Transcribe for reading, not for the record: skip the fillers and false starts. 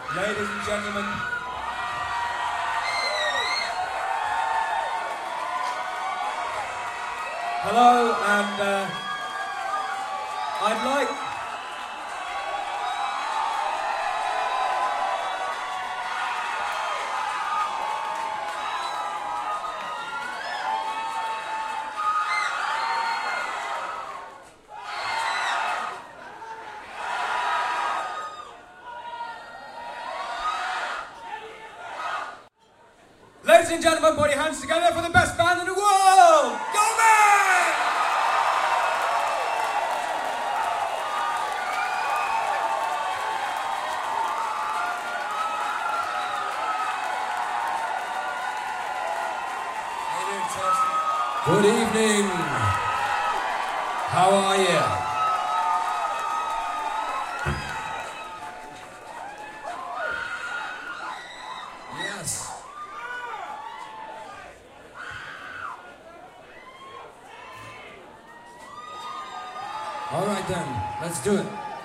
Ladies and gentlemen, hello, and I'd like... Ladies and gentlemen, put your hands together for the best band in the world! Go Man! How you doing, Tess? Good evening. How are you? Yes. All right then, let's do it.